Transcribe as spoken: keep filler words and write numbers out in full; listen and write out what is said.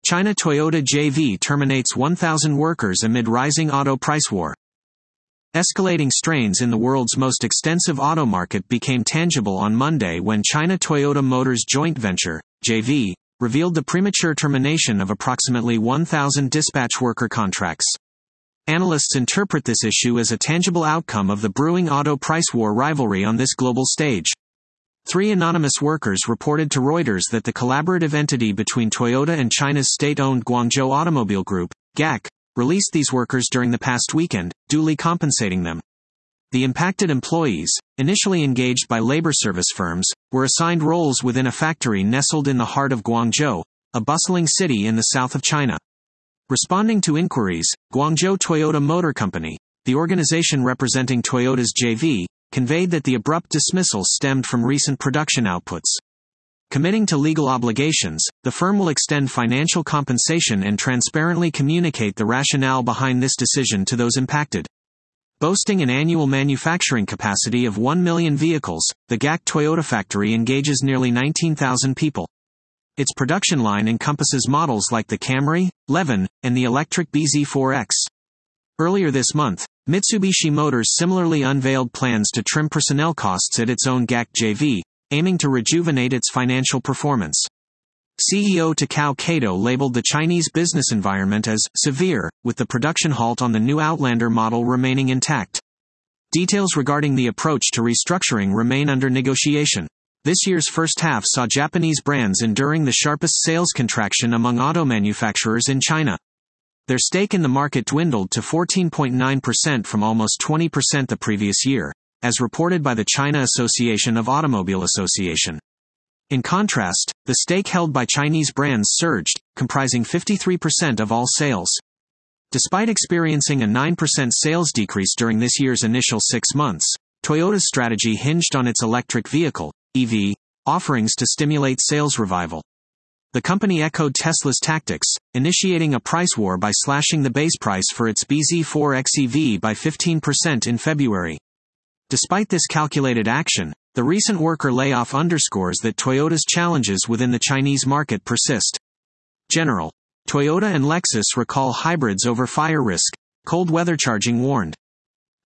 China Toyota J V terminates one thousand workers amid rising auto price war. Escalating strains in the world's most extensive auto market became tangible on Monday when China Toyota Motors joint venture, J V, revealed the premature termination of approximately one thousand dispatch worker contracts. Analysts interpret this issue as a tangible outcome of the brewing auto price war rivalry on this global stage. Three anonymous workers reported to Reuters that the collaborative entity between Toyota and China's state-owned Guangzhou Automobile Group, G A C, released these workers during the past weekend, duly compensating them. The impacted employees, initially engaged by labor service firms, were assigned roles within a factory nestled in the heart of Guangzhou, a bustling city in the south of China. Responding to inquiries, Guangzhou Toyota Motor Company, the organization representing Toyota's J V, conveyed that the abrupt dismissal stemmed from recent production outputs. Committing to legal obligations, the firm will extend financial compensation and transparently communicate the rationale behind this decision to those impacted. Boasting an annual manufacturing capacity of one million vehicles, the G A C Toyota factory engages nearly nineteen thousand people. Its production line encompasses models like the Camry, Levin, and the electric B Z four X. Earlier this month, Mitsubishi Motors similarly unveiled plans to trim personnel costs at its own G A C J V, aiming to rejuvenate its financial performance. C E O Takao Kato labeled the Chinese business environment as severe, with the production halt on the new Outlander model remaining intact. Details regarding the approach to restructuring remain under negotiation. This year's first half saw Japanese brands enduring the sharpest sales contraction among auto manufacturers in China. Their stake in the market dwindled to fourteen point nine percent from almost twenty percent the previous year, as reported by the China Association of Automobile Association. In contrast, the stake held by Chinese brands surged, comprising fifty-three percent of all sales. Despite experiencing a nine percent sales decrease during this year's initial six months, Toyota's strategy hinged on its electric vehicle, E V, offerings to stimulate sales revival. The company echoed Tesla's tactics, initiating a price war by slashing the base price for its B Z four X E V by fifteen percent in February. Despite this calculated action, the recent worker layoff underscores that Toyota's challenges within the Chinese market persist. General Toyota and Lexus recall hybrids over fire risk, cold weather charging warned.